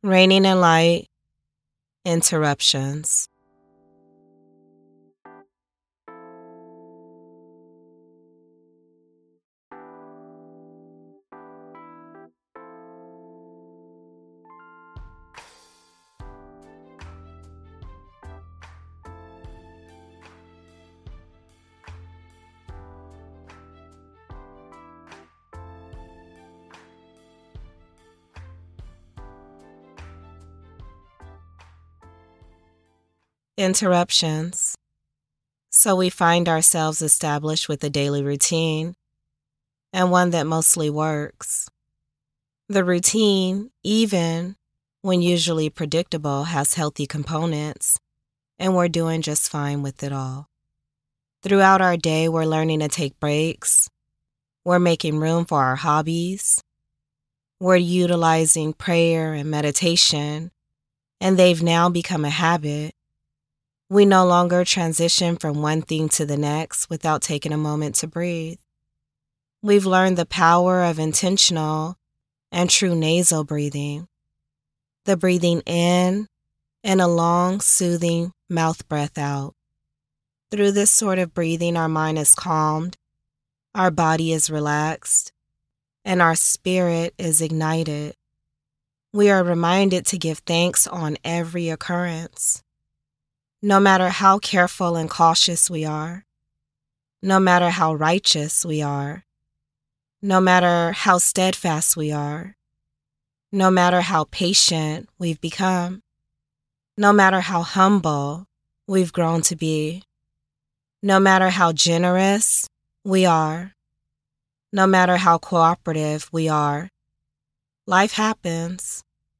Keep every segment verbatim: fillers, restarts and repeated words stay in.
Raining in light, interruptions. Interruptions. So we find ourselves established with a daily routine, and one that mostly works. The routine, even when usually predictable, has healthy components, and we're doing just fine with it all. Throughout our day, we're learning to take breaks. We're making room for our hobbies. We're utilizing prayer and meditation, and they've now become a habit. We no longer transition from one thing to the next without taking a moment to breathe. We've learned the power of intentional and true nasal breathing, the breathing in and a long, soothing mouth breath out. Through this sort of breathing, our mind is calmed, our body is relaxed, and our spirit is ignited. We are reminded to give thanks on every occurrence. No matter how careful and cautious we are, no matter how righteous we are, no matter how steadfast we are, no matter how patient we've become, no matter how humble we've grown to be, no matter how generous we are, no matter how cooperative we are, life happens.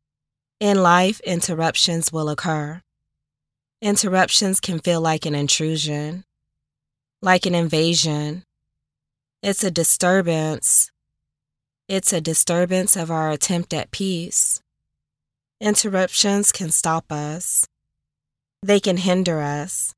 In life, interruptions will occur. Interruptions can feel like an intrusion, like an invasion. It's a disturbance. It's a disturbance of our attempt at peace. Interruptions can stop us. They can hinder us.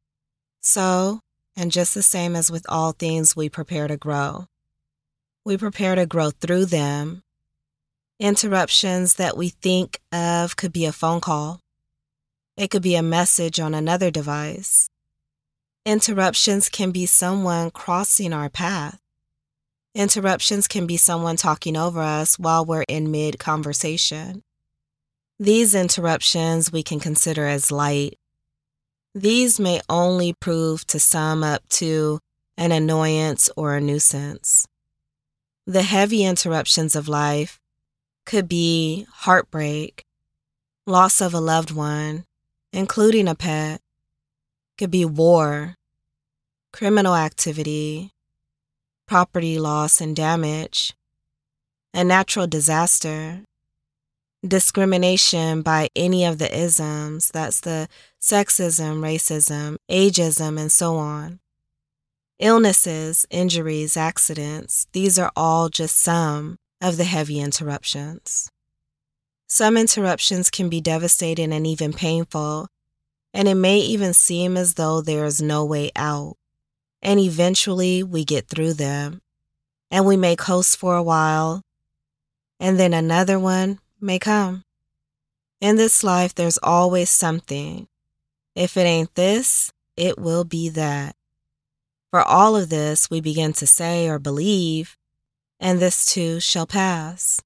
So, and just the same as with all things, we prepare to grow. We prepare to grow through them. Interruptions that we think of could be a phone call. It could be a message on another device. Interruptions can be someone crossing our path. Interruptions can be someone talking over us while we're in mid-conversation. These interruptions we can consider as light. These may only prove to sum up to an annoyance or a nuisance. The heavy interruptions of life could be heartbreak, loss of a loved one, including a pet, could be war, criminal activity, property loss and damage, a natural disaster, discrimination by any of the isms, that's the sexism, racism, ageism, and so on. Illnesses, injuries, accidents, these are all just some of the heavy interruptions. Some interruptions can be devastating and even painful, and it may even seem as though there is no way out. And eventually we get through them, and we may coast for a while, and then another one may come. In this life, there's always something. If it ain't this, it will be that. For all of this, we begin to say or believe, and this too shall pass.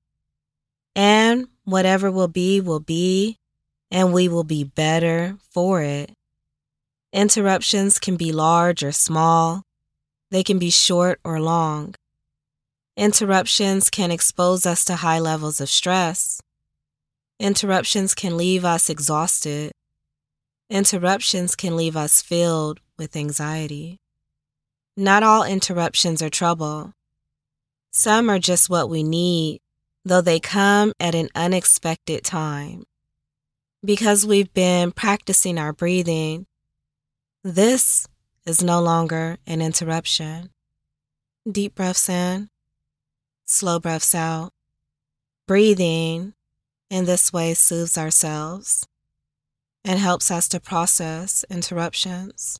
And whatever will be, will be, and we will be better for it. Interruptions can be large or small. They can be short or long. Interruptions can expose us to high levels of stress. Interruptions can leave us exhausted. Interruptions can leave us filled with anxiety. Not all interruptions are trouble. Some are just what we need, though they come at an unexpected time. Because we've been practicing our breathing, this is no longer an interruption. Deep breaths in, slow breaths out. Breathing in this way soothes ourselves and helps us to process interruptions.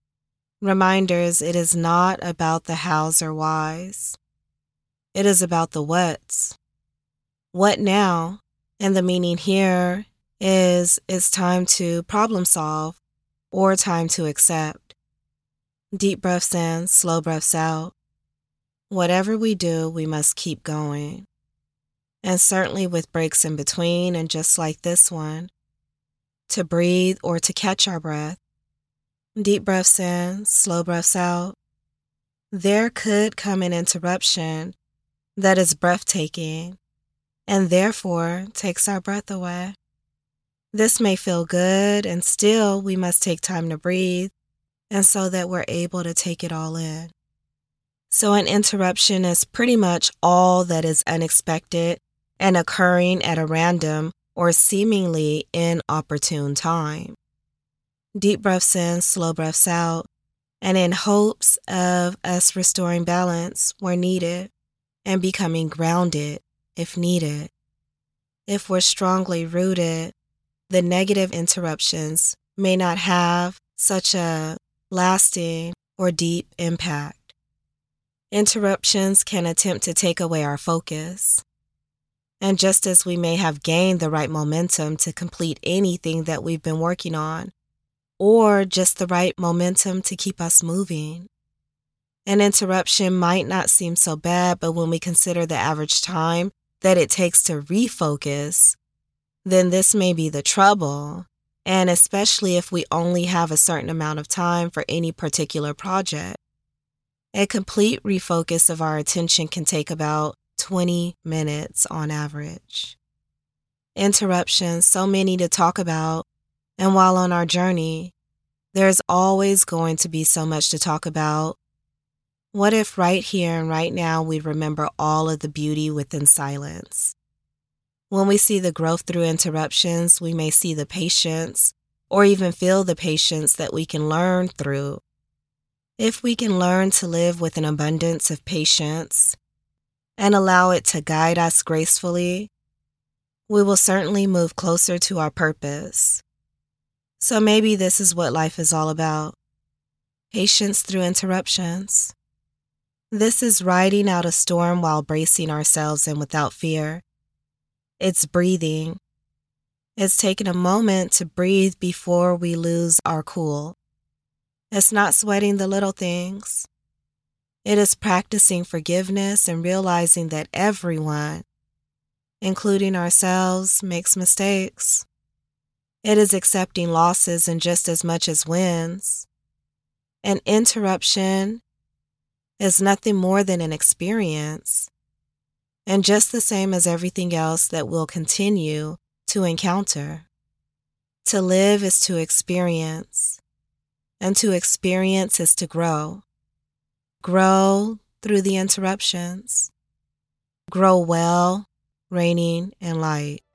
Reminders, it is not about the hows or whys. It is about the whats. What now? And the meaning here is it's time to problem solve or time to accept. Deep breaths in, slow breaths out. Whatever we do, we must keep going. And certainly with breaks in between, and just like this one, to breathe or to catch our breath. Deep breaths in, slow breaths out. There could come an interruption that is breathtaking and therefore takes our breath away. This may feel good, and still we must take time to breathe, and so that we're able to take it all in. So an interruption is pretty much all that is unexpected and occurring at a random or seemingly inopportune time. Deep breaths in, slow breaths out, and in hopes of us restoring balance where needed and becoming grounded if needed. If we're strongly rooted, the negative interruptions may not have such a lasting or deep impact. Interruptions can attempt to take away our focus. And just as we may have gained the right momentum to complete anything that we've been working on, or just the right momentum to keep us moving, an interruption might not seem so bad, but when we consider the average time that it takes to refocus, then this may be the trouble, and especially if we only have a certain amount of time for any particular project. A complete refocus of our attention can take about twenty minutes on average. Interruptions, so many to talk about, and while on our journey, there's always going to be so much to talk about. What if right here and right now we remember all of the beauty within silence? When we see the growth through interruptions, we may see the patience or even feel the patience that we can learn through. If we can learn to live with an abundance of patience and allow it to guide us gracefully, we will certainly move closer to our purpose. So maybe this is what life is all about. Patience through interruptions. This is riding out a storm while bracing ourselves in without fear. It's breathing. It's taking a moment to breathe before we lose our cool. It's not sweating the little things. It is practicing forgiveness and realizing that everyone, including ourselves, makes mistakes. It is accepting losses and just as much as wins. An interruption is nothing more than an experience, and just the same as everything else that we'll continue to encounter. To live is to experience, and to experience is to grow. Grow through the interruptions. Grow well, reigning in light.